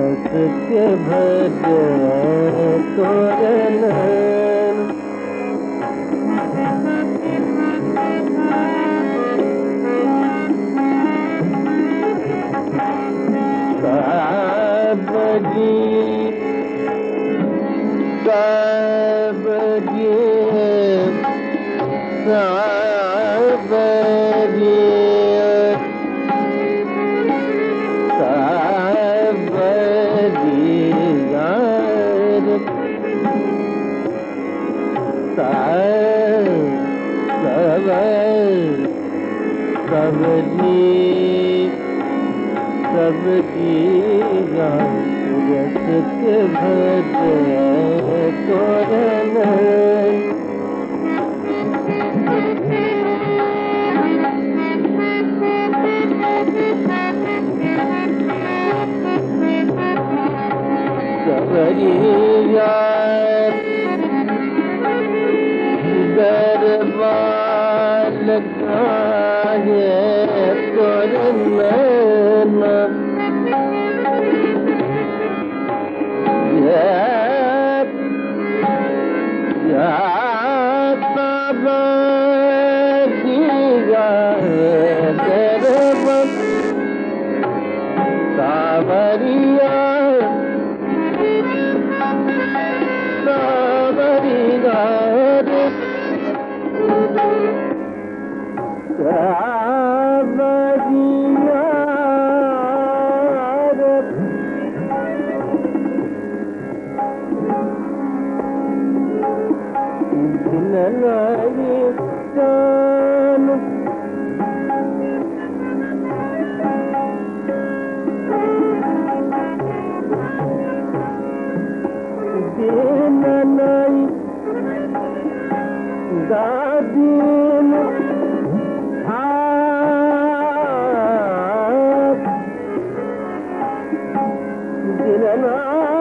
रस के भरे तोरे नैन साबरी साबरी साबरी सबकी रस के भरे तोरे नैन सबरिया दरबार काहे तोरे नैन सावरिया सावरिया दादीन दिलना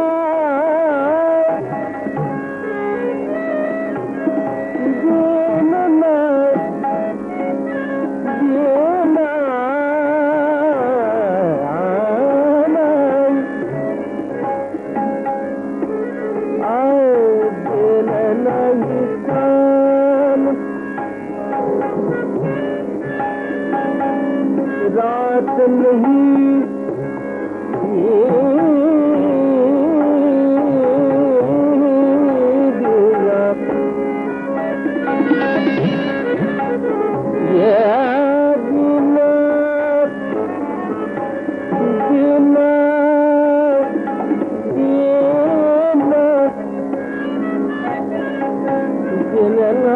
रात नहीं दिया ये दिना दिना दिना दिना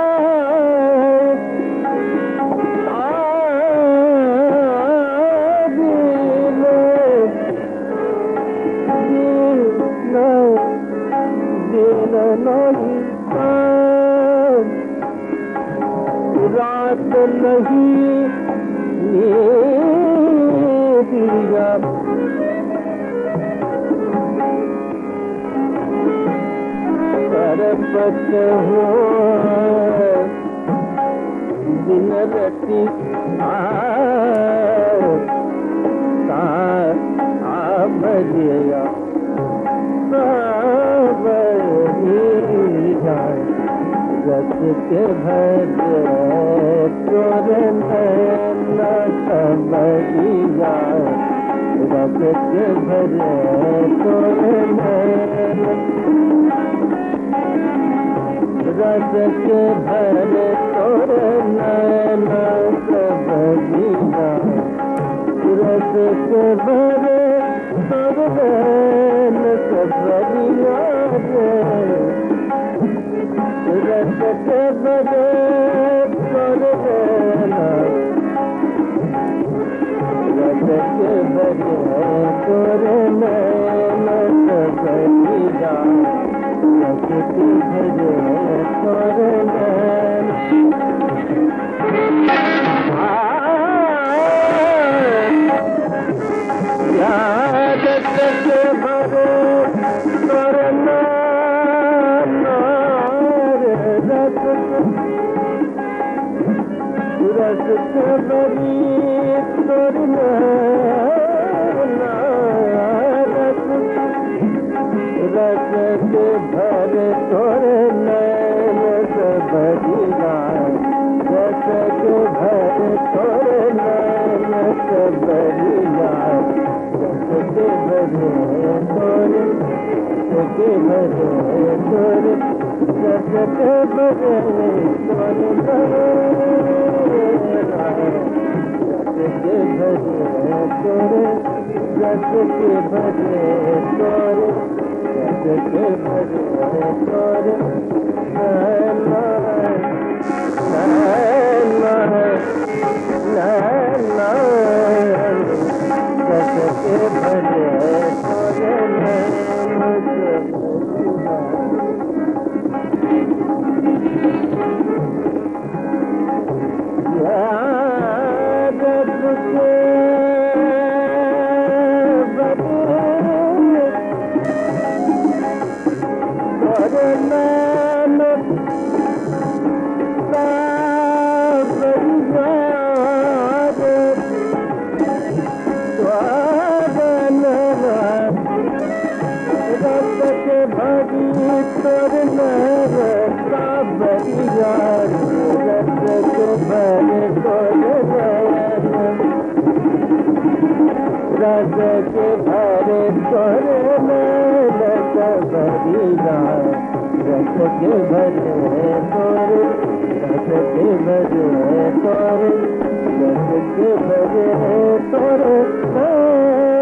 रात नहीं दिया सरपत हो दिन रति बजिया रस के भरे तोरे नैन सबरिया रस के भरे तोरे नैन रस के भरे तोरे नैन सबरिया रस के भरे तोरे नैन सबरिया रस के भरे तोरे नैन रस के भरे तोरे नैन सबरिया रस के भरे तोरे नैन रस के भरे तोरे नैन रस के भरी तोरे नैन रस रस के भरे तोरे नैन से भरी रात, रस के भरे तोरे नैन से भरी रात, रस के भरे तोरे, रस के भरे तोरे, रस के भरे तोरे रस के भरे तोरे, रस के भरे तोरे, रस के भरे तोरे, नैना नैना नैना, रस के भरे तोरे नैना से रस के भरे तोरे नैन से भरी रात, रस के भरे तोरे, रस के भरे तोरे, रस के भरे तोरे।